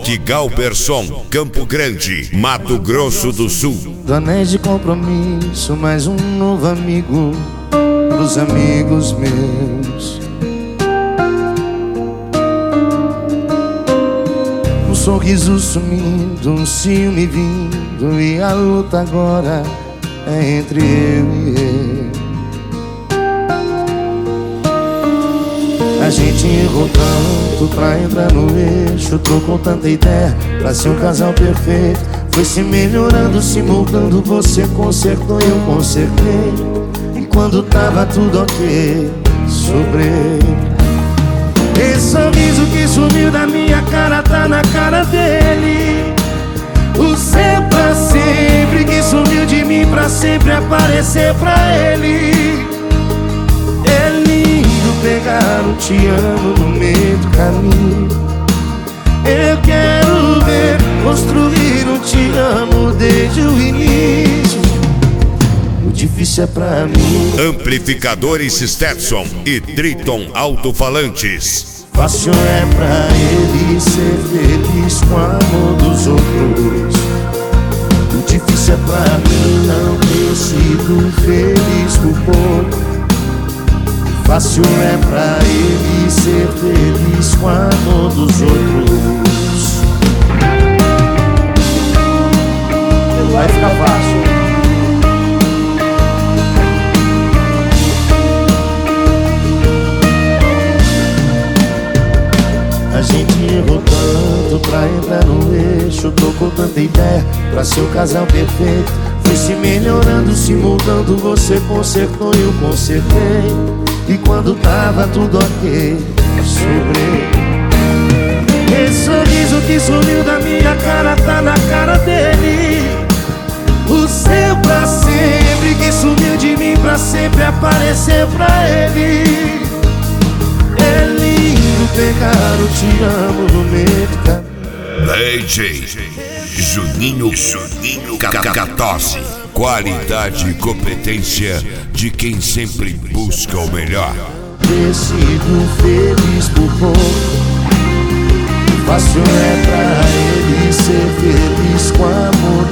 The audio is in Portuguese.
Rock Galberson, Campo Grande, Mato Grosso do Sul. Do anéis de compromisso, mais um novo amigo pros amigos meus. Um sorriso sumindo, um ciúme vindo, e a luta agora é entre eu e ele. A gente errou tanto pra entrar no eixo, trocou tanta ideia pra ser um casal perfeito. Foi se melhorando, se moldando, você consertou e eu consertei. E quando tava tudo ok, sobrei. Esse sorriso que sumiu da minha cara tá na cara dele. O seu pra sempre que sumiu de mim pra sempre aparecer pra ele. É lindo pegar um te amo no meio do caminho. Eu quero ver construir um te amo desde o início. O difícil é pra mim. Amplificadores Stetson e Triton Alto-Falantes. Fácil é pra ele ser feliz com o amor dos outros. O difícil é pra mim não ter sido feliz por pouco. Fácil é pra ele ser feliz com o amor dos outros. Vai ficar fácil. A gente errou tanto pra entrar no eixo, trocou tanta ideia pra ser o casal perfeito. Foi se melhorando, se moldando, você consertou e eu consertei. E quando tava tudo ok, sobrei. Esse sorriso que sumiu da minha cara tá na cara dele. O seu pra sempre que sumiu de mim pra sempre aparecer pra ele. É lindo pegar o te amo no meio do caminho. DJ Juninho 14. Qualidade e competência de quem sempre busca o melhor. Ter sido feliz por pouco. Fácil é pra ele ser feliz com o amor